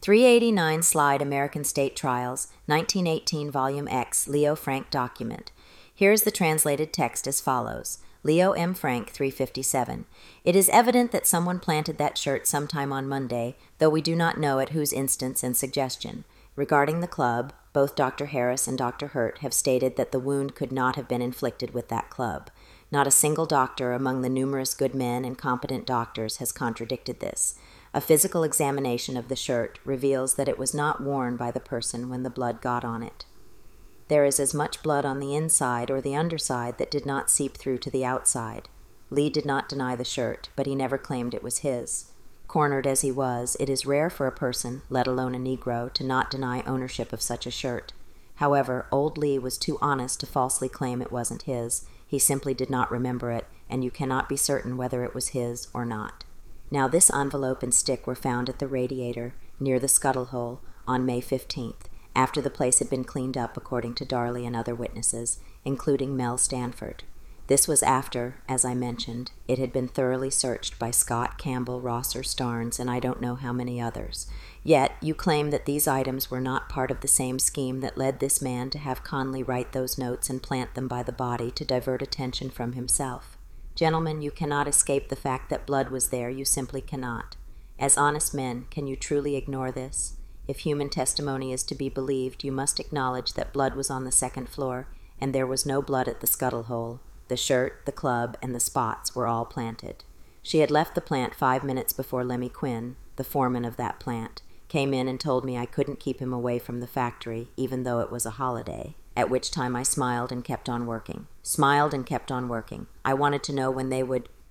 389 Slide American State Trials, 1918 Volume X, Leo Frank document. Here is the translated text as follows. Leo M. Frank, 357. It is evident that someone planted that shirt sometime on Monday, though we do not know at whose instance and suggestion. Regarding the club, both Dr. Harris and Dr. Hurt have stated that the wound could not have been inflicted with that club. Not a single doctor among the numerous good men and competent doctors has contradicted this. A physical examination of the shirt reveals that it was not worn by the person when the blood got on it. There is as much blood on the inside or the underside that did not seep through to the outside. Lee did not deny the shirt, but he never claimed it was his. Cornered as he was, it is rare for a person, let alone a Negro, to not deny ownership of such a shirt. However, old Lee was too honest to falsely claim it wasn't his. He simply did not remember it, and you cannot be certain whether it was his or not. Now this envelope and stick were found at the radiator, near the scuttle hole, on May 15th, after the place had been cleaned up according to Darley and other witnesses, including Mel Stanford. This was after, as I mentioned, it had been thoroughly searched by Scott, Campbell, Rosser, Starnes, and I don't know how many others. Yet you claim that these items were not part of the same scheme that led this man to have Conley write those notes and plant them by the body to divert attention from himself. Gentlemen, you cannot escape the fact that blood was there. You simply cannot. As honest men, can you truly ignore this? If human testimony is to be believed, you must acknowledge that blood was on the second floor, and there was no blood at the scuttle hole. The shirt, the club, and the spots were all planted. She had left the plant 5 minutes before Lemmy Quinn, the foreman of that plant, came in and told me I couldn't keep him away from the factory, even though it was a holiday, at which time I smiled and kept on working. I wanted to know when they would